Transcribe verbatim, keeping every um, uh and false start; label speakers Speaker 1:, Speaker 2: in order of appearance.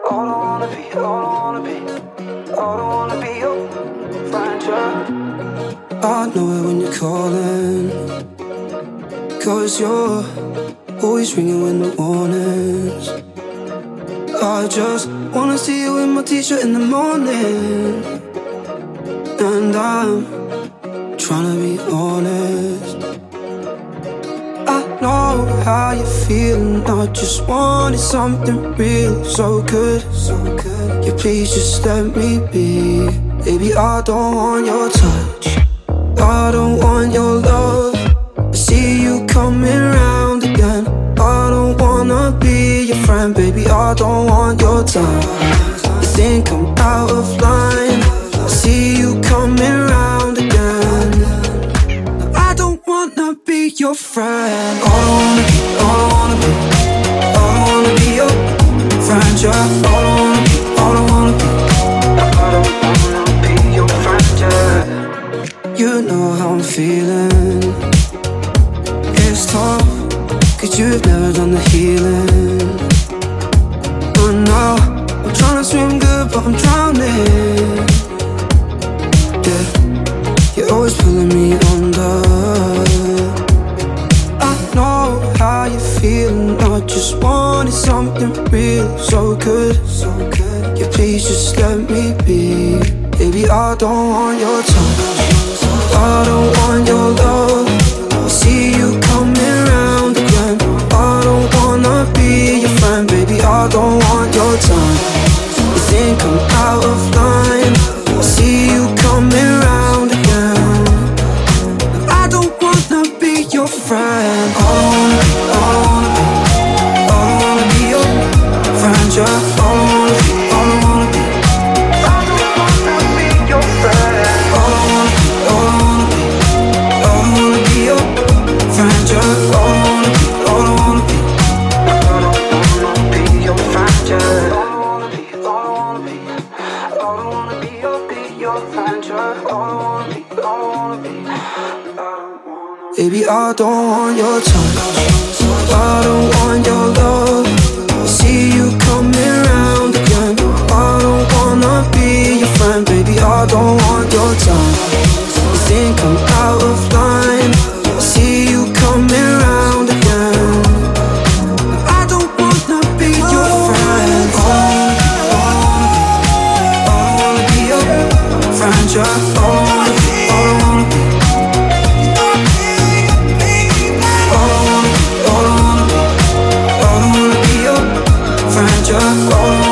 Speaker 1: All I wanna be, all I wanna be, all I wanna be your friend, yeah. I know it when you're calling, 'cause you're always ringing with no warnings. I just wanna see you in my t-shirt in the morning, and I'm trying to be honest. I know how you're feeling, I just wanted something real, so good, so good. Yeah, please just let me be. Baby, I don't want your touch, I don't want your love. I see you coming round again, I don't wanna be your friend. Baby, I don't want your time. You think I'm out of line, I see you coming round again. I don't wanna be your friend. All I wanna be, all I wanna be, all I wanna be your friend, yeah. All I wanna be, all I wanna be, I don't wanna be your friend, yeah. You know how I'm feeling, it's tough, 'cause you've never done the healing. I know, I'm trying to swim good, but I'm drowning. Yeah, you're always pulling me under. I know how you're feeling, I just wanted something real, so good, so good. Yeah, please just let me be. Baby, I don't want your touch, I don't want your love. I see you coming round again, I don't wanna be your friend. Baby, I don't want your time. You think I'm out of line, I see you coming round again. I don't wanna be your friend. All I wanna be, all I wanna be, all I wanna be your friend, yeah. All I wanna be, all I wanna be, I don't wanna be your friend. All I wanna be, all I wanna be, all I wanna be your friend, yeah. All I wanna be, all I wanna be, I don't wanna be your friend, yeah. All I wanna be, all I wanna be, all I wanna be your, be your friend, yeah. All I wanna be, all I wanna be, I don't wanna. Baby, I don't want your touch, I don't want your love. I see you coming round again, I don't wanna be your friend. Baby, I don't want your time. You think I'm out of line, I see you coming round again. I don't wanna be your friend. All I wanna be, all I wanna be, all I wanna be your friend, yeah. All I wanna be, all I wanna be, all I wanna be, all I wanna be, all I wanna be your friend, yeah. All I